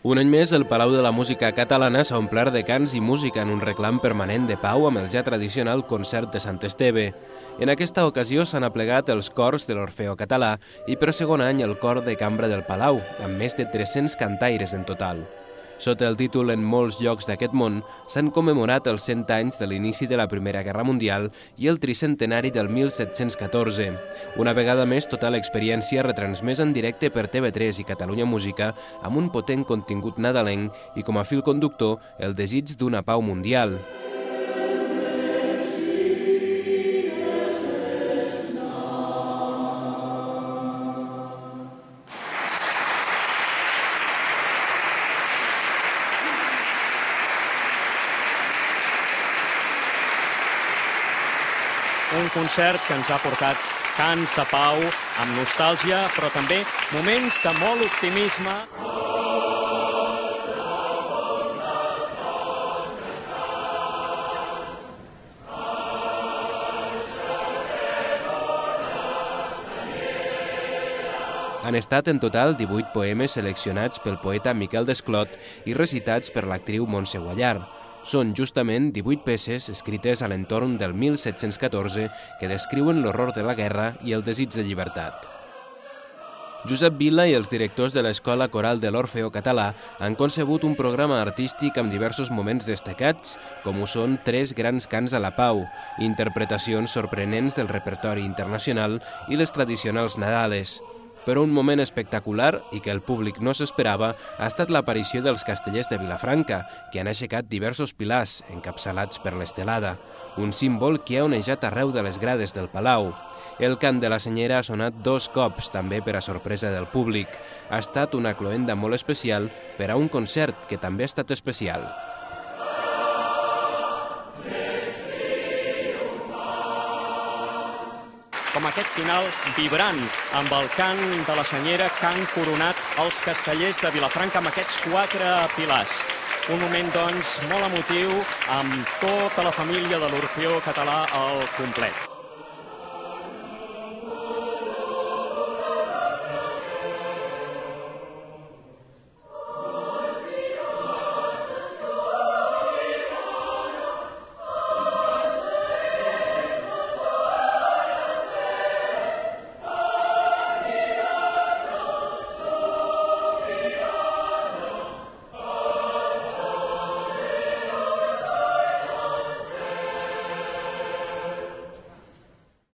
Un any més, el Palau de la Música Catalana s'ha omplert de cants i música en un reclam permanent de pau amb el ja tradicional concert de Sant Esteve. En aquesta ocasió s'han aplegat els cors de l'Orfeó Català i per segon any el cor de cambra del Palau, amb més de 300 cantaires en total. Sota el títol En molts llocs d'aquest món, s'han commemorat els 100 anys de l'inici de la Primera Guerra Mundial i el tricentenari del 1714. Una vegada més, tota l'experiència retransmesa en directe per TV3 i Catalunya Música amb un potent contingut nadalenc i com a fil conductor el desig d'una pau mundial. Un concert que ens ha portat cants de pau, amb nostàlgia, però també moments de molt optimisme. Han estat en total 18 poemes seleccionats pel poeta Miquel Desclot i recitats per l'actriu Montse Guallar. Són justament 18 peces escrites a l'entorn del 1714 que descriuen l'horror de la guerra i el desig de llibertat. Josep Vila i els directors de l'Escola Coral de l'Orfeó Català han concebut un programa artístic amb diversos moments destacats, com ho són 3 grans cants a la pau, interpretacions sorprenents del repertori internacional i les tradicionals nadales. Però un moment espectacular i que el públic no s'esperava ha estat l'aparició dels castellers de Vilafranca, que han aixecat diversos pilars encapçalats per l'estelada, un símbol que ha onejat arreu de les grades del Palau. El cant de la senyera ha sonat 2 cops, també per a sorpresa del públic. Ha estat una cloenda molt especial per a un concert que també ha estat especial. Com aquest final vibrant amb el cant de la senyera que han coronat els castellers de Vilafranca amb aquests 4 pilars. Un moment, doncs, molt emotiu amb tota la família de l'Orfeó Català al complet.